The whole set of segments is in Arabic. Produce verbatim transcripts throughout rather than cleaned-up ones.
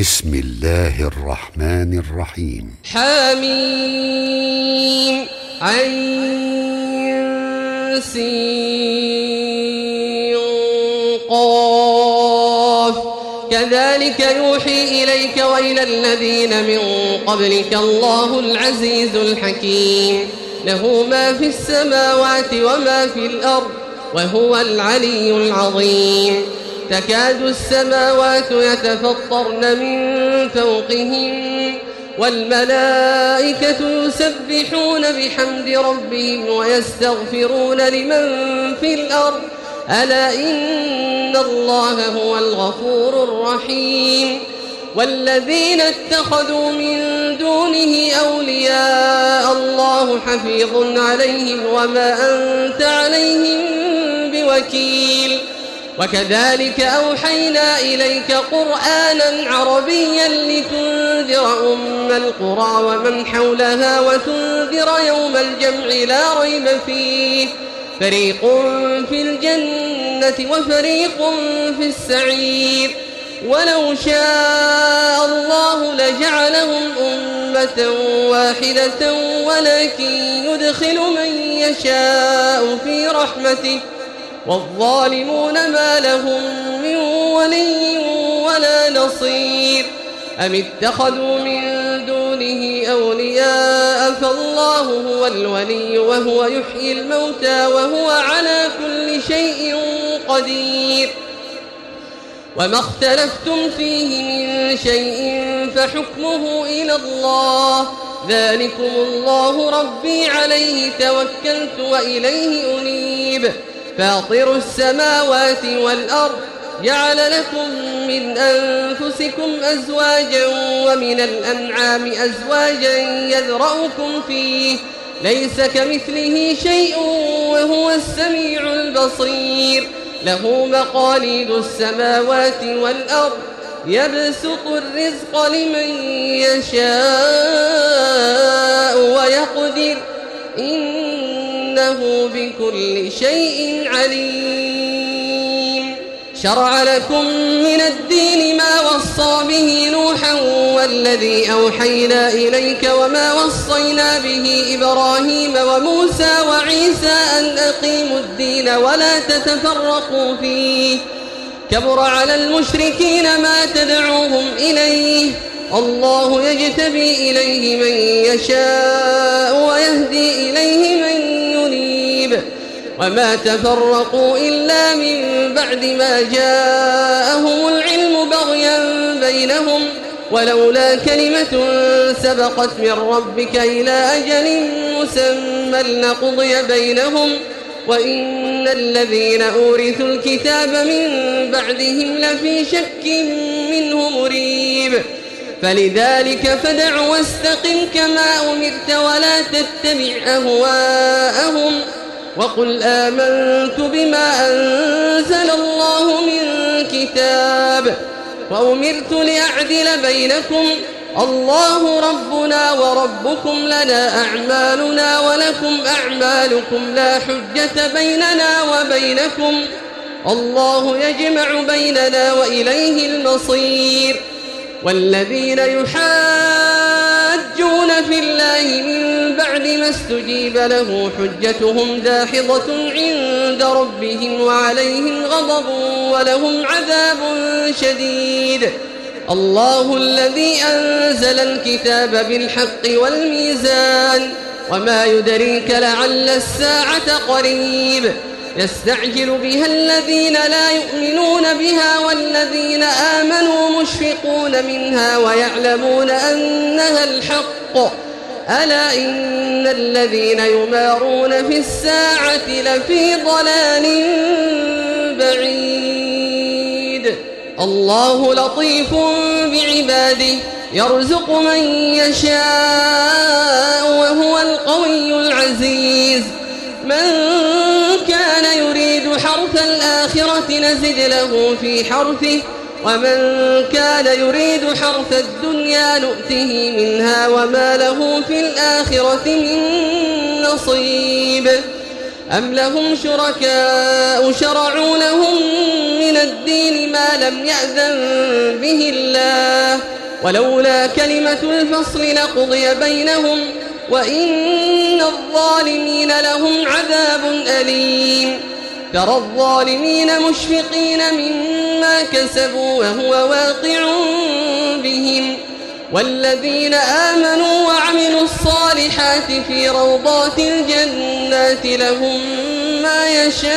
بسم الله الرحمن الرحيم. حميم عين سين قاف كذلك يوحي إليك وإلى الذين من قبلك الله العزيز الحكيم له ما في السماوات وما في الأرض وهو العلي العظيم. تكاد السماوات يتفطرن من فوقهم والملائكة يسبحون بحمد ربهم ويستغفرون لمن في الأرض ألا إن الله هو الغفور الرحيم. والذين اتخذوا من دونه أولياء الله حفيظ عليهم وما أنت عليهم بوكيل. وكذلك أوحينا إليك قرآنا عربيا لتنذر أم القرى ومن حولها وتنذر يوم الجمع لا ريب فيه فريق في الجنة وفريق في السعير. ولو شاء الله لجعلهم أمة واحدة ولكن يدخل من يشاء في رحمته والظالمون ما لهم من ولي ولا نصير. أم اتخذوا من دونه أولياء فالله هو الولي وهو يحيي الموتى وهو على كل شيء قدير. وما اختلفتم فيه من شيء فحكمه إلى الله ذلكم الله ربي عليه توكلت وإليه أنيب. فاطر السماوات والأرض جعل لكم من أنفسكم أزواجا ومن الأنعام أزواجا يذرأكم فيه ليس كمثله شيء وهو السميع البصير. له مقاليد السماوات والأرض يبسط الرزق لمن يشاء ويقدر إنه بكل شيء عليم. شرع لكم من الدين ما وصى به نوحا والذي أوحينا إليك وما وصينا به إبراهيم وموسى وعيسى أن أقيموا الدين ولا تتفرقوا فيه كبر على المشركين ما تدعوهم إليه الله يجتبي إليه من يشاء ويهدي إليه من ينيب. وما تفرقوا إلا من بعد ما جاءهم العلم بغيا بينهم ولولا كلمة سبقت من ربك إلى أجل مسمى لقضي بينهم وإن الذين أورثوا الكتاب من بعدهم لفي شك منه مريب. فلذلك فدع واستقم كما أمرت ولا تتبع أهواءهم وقل آمنت بما أنزل الله من كتاب وأمرت لأعدل بينكم الله ربنا وربكم لنا أعمالنا ولكم أعمالكم لا حجة بيننا وبينكم الله يجمع بيننا وإليه المصير. والذين يحاجون في الله من بعد ما استجيب له حجتهم داحضة عند ربهم وعليهم غضب ولهم عذاب شديد. الله الذي أنزل الكتاب بالحق والميزان وما يدريك لعل الساعة قريب يستعجل بها الذين لا يؤمنون بها والذين آمنوا مشفقون منها ويعلمون أنها الحق ألا إن الذين يمارون في الساعة لفي ضلال بعيد. الله لطيف بعباده يرزق من يشاء وهو القوي العزيز. من كان يريد حرث الآخرة نزد له في حرثه ومن كان يريد حرث الدنيا نؤته منها وما له في الآخرة من نصيب. أم لهم شركاء شرعوا لهم من الدين ما لم يأذن به الله ولولا كلمة الفصل لقضي بينهم وإن الظالمين لهم عذاب أليم ترى الظالمين مشفقين مما كسبوا وهو واقع بهم والذين آمنوا وعملوا الصالحات في روضات الجنات لهم ما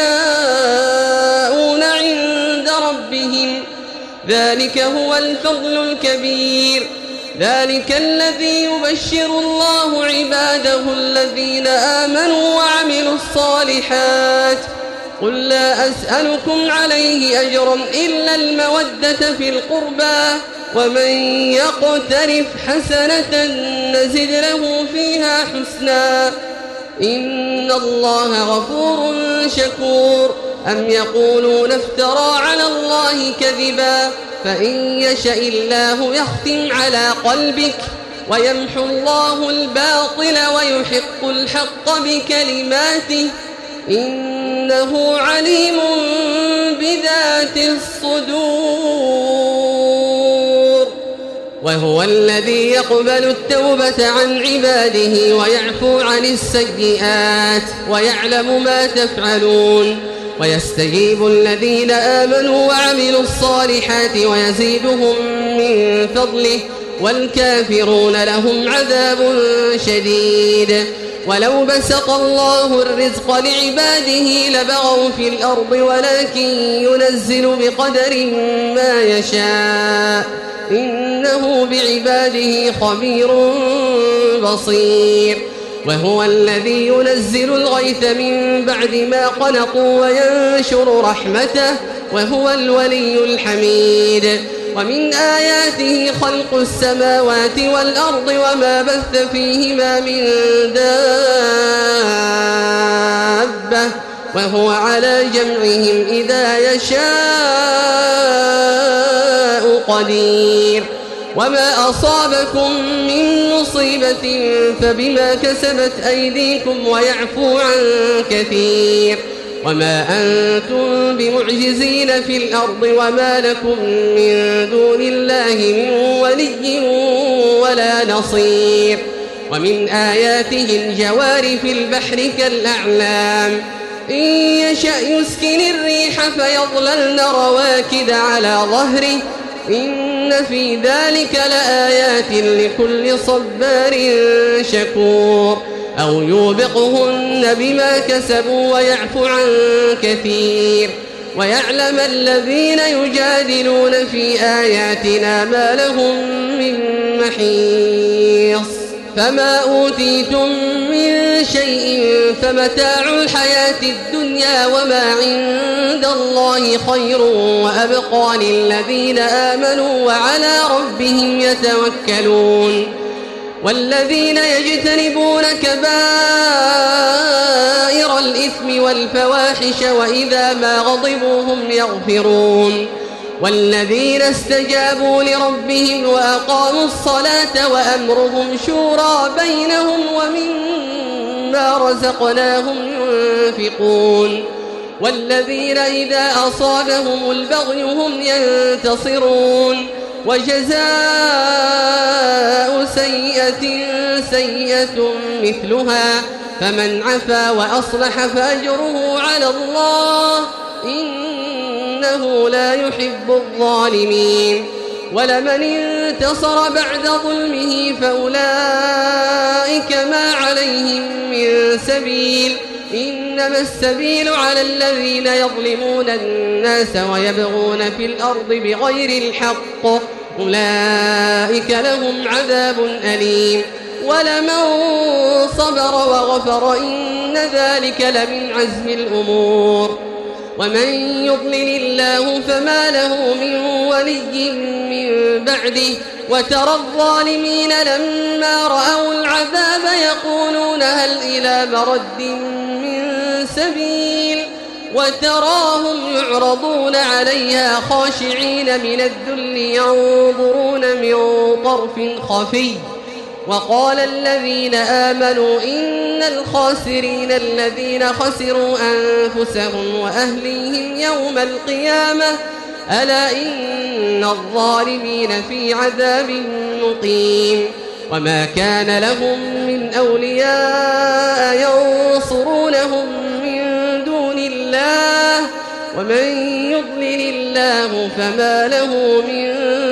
يشاءون عند ربهم ذلك هو الفضل الكبير ذلك الذي يبشر الله عباده الذين آمنوا وعملوا الصالحات قل لا أسألكم عليه أجرا إلا المودة في القربى ومن يقترف حسنة نزد له فيها حسنا إن الله غفور شكور أم يقولون افترى على الله كذبا فإن يشاء الله يختم على قلبك ويمحو الله الباطل ويحق الحق بكلماته إنه عليم بذات الصدور وهو الذي يقبل التوبة عن عباده ويعفو عن السيئات ويعلم ما تفعلون ويستجيب الذين آمنوا وعملوا الصالحات ويزيدهم من فضله والكافرون لهم عذاب شديد ولو بسط الله الرزق لعباده لبغوا في الأرض ولكن ينزل بقدر ما يشاء إنه بعباده خبير بصير وهو الذي ينزل الغيث من بعد ما قنطوا وينشر رحمته وهو الولي الحميد ومن آياته خلق السماوات والأرض وما بث فيهما من دابة وهو على جمعهم إذا يشاء قدير وما أصابكم من مصيبة فبما كسبت أيديكم ويعفو عن كثير وما أنتم بمعجزين في الأرض وما لكم من دون الله من ولي ولا نصير ومن آياته الجوار في البحر كالأعلام إن يشأ يسكن الريح فيظللن رواكد على ظهره إن في ذلك لآيات لكل صبار شكور أو يوبقهن بما كسبوا ويعفو عن كثير ويعلم الذين يجادلون في آياتنا ما لهم من محيص فما أوتيتم من شيء فمتاع الحياة الدنيا وما عند الله خير وأبقى للذين آمنوا وعلى ربهم يتوكلون والذين يجتنبون كبائر الإثم والفواحش وإذا ما غضبوا هم يغفرون والذين استجابوا لربهم وأقاموا الصلاة وأمرهم شورى بينهم ومما رزقناهم ينفقون والذين إذا أصابهم البغي هم ينتصرون وجزاء سيئة سيئة مثلها فمن عفا وأصلح فأجره على الله إنه لا يحب الظالمين ولمن انتصر بعد ظلمه فأولئك ما عليهم من سبيل إنما السبيل على الذين يظلمون الناس ويبغون في الأرض بغير الحق أولئك لهم عذاب أليم ولمن صبر وغفر إن ذلك لمن عزم الأمور ومن يضلل الله فما له من ولي من بعده وترى الظالمين لما رأوا العذاب يقولون هل إلى مرد من سبيل وتراهم يعرضون عليها خاشعين من الذل ينظرون من طرف خفي وقال الذين آمنوا إن الخاسرين الذين خسروا أنفسهم وأهليهم يوم القيامة ألا إن الظالمين في عذاب مقيم وما كان لهم من أولياء ينصرونهم من دون الله ومن يضلل الله فما له من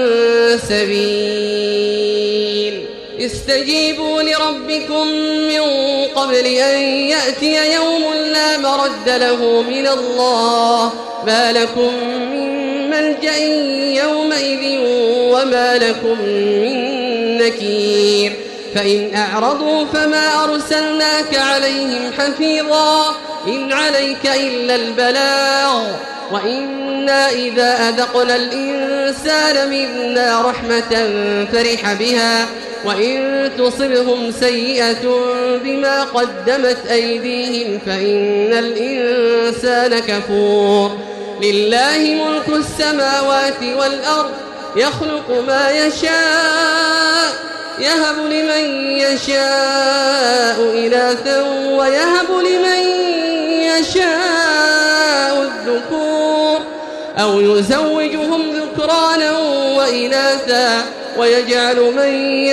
سبيل استجيبوا لربكم من قبل أن يأتي يوم لا مرد له من الله ما لكم من ملجأ يومئذ وما لكم من نكير فإن أعرضوا فما أرسلناك عليهم حفيظا إن عليك إلا البلاغ وإنا إذا أذقنا الإنسان منا رحمة فرح بها وإن تصبهم سيئة بما قدمت أيديهم فإن الإنسان كفور لله ملك السماوات والأرض يخلق ما يشاء يهب لمن يشاء إناثا ويهب لمن يشاء الذكور أو يزوجهم ذكرانا وإناثا ويجعل من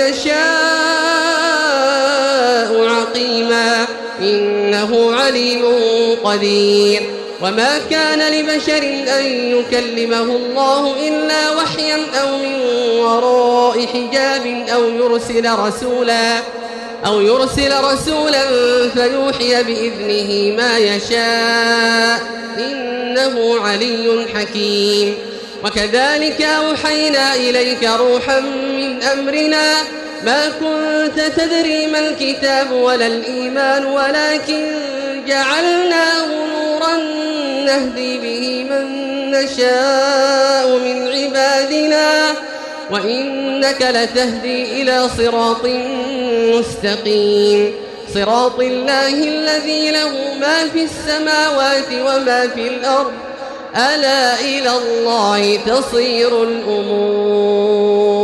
يشاء عقيما إنه عليم قدير وما كان لبشر أن يكلمه الله إلا وحيا أو من وراء حجاب أو يرسل رسولا أو يرسل رسولا فيوحي بإذنه ما يشاء إنه علي حكيم وكذلك أوحينا إليك روحا من أمرنا ما كنت تدري ما الكتاب ولا الإيمان ولكن جعلناه نورا نهدي به من نشاء من عبادنا وإنك لتهدي إلى صراط مستقيم صراط الله الذي له ما في السماوات وما في الأرض ألا إلى الله تصير الأمور